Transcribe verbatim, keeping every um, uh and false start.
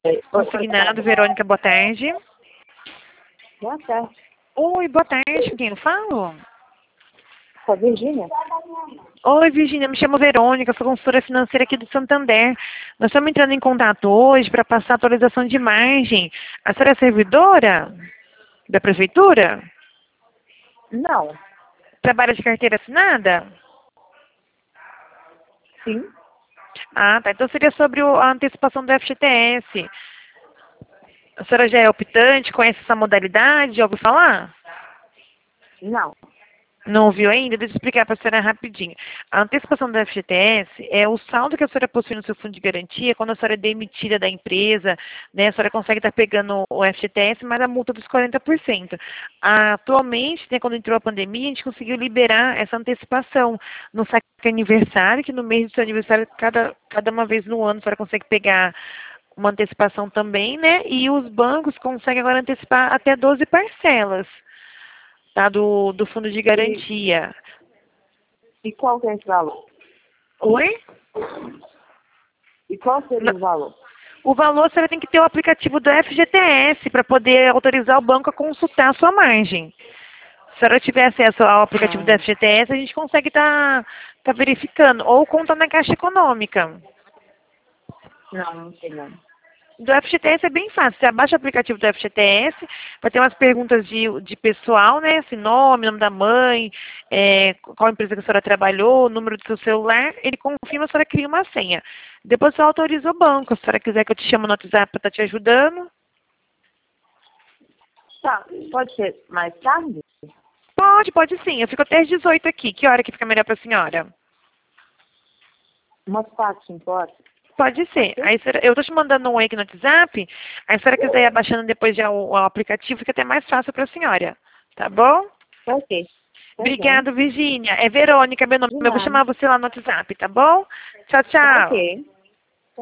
Consignado, Verônica, boa tarde. Boa tarde. Oi, boa tarde, com quem eu falo? Com a Virgínia? Oi, Virgínia, me chamo Verônica, sou consultora financeira aqui do Santander. Nós estamos entrando em contato hoje para passar atualização de margem. A senhora é servidora da prefeitura? Não. Trabalha de carteira assinada? Sim. Ah, tá. Então seria sobre o- a antecipação do F G T S. A senhora já é optante, conhece essa modalidade, já ouviu falar? Não. Não ouviu ainda? Deixa eu explicar para a senhora rapidinho. A antecipação do F G T S é o saldo que a senhora possui no seu fundo de garantia quando a senhora é demitida da empresa, né? A senhora consegue estar pegando o F G T S, mais a multa dos quarenta por cento. Atualmente, né, quando entrou a pandemia, a gente conseguiu liberar essa antecipação no saque aniversário, que no mês do seu aniversário, cada, cada uma vez no ano, a senhora consegue pegar uma antecipação também, né? E os bancos conseguem agora antecipar até doze parcelas. Tá, do, do fundo de E, garantia. e qual que é esse valor? Oi? E qual seria Não. o valor? O valor você tem que ter o aplicativo do F G T S para poder autorizar o banco a consultar a sua margem. Se a senhora tiver acesso ao aplicativo do Hum, F G T S, a gente consegue estar tá, tá verificando. Ou conta na Caixa Econômica. não, não sei não. Do F G T S é bem fácil. Você abaixa o aplicativo do F G T S, vai ter umas perguntas de, de pessoal, né? Assim, nome, nome da mãe, é, qual empresa que a senhora trabalhou, o número do seu celular. Ele confirma, a senhora cria uma senha. Depois você autoriza o banco. Se a senhora quiser que eu te chame no WhatsApp para estar te ajudando. Tá, pode ser mais tarde? Pode, pode sim. Eu fico até às dezoito aqui. Que hora que fica melhor para a senhora? Umas quatro, cinco horas? Pode ser. Aí, eu estou te mandando um link no WhatsApp. Aí, se a senhora quiser ir abaixando depois já o, o aplicativo, fica até mais fácil para a senhora. Tá bom? Ok. Tá bem. Obrigada, Virgínia. É Verônica, meu nome. De Eu vou nada. chamar você lá no WhatsApp, tá bom? Tchau, Tá tchau. ok.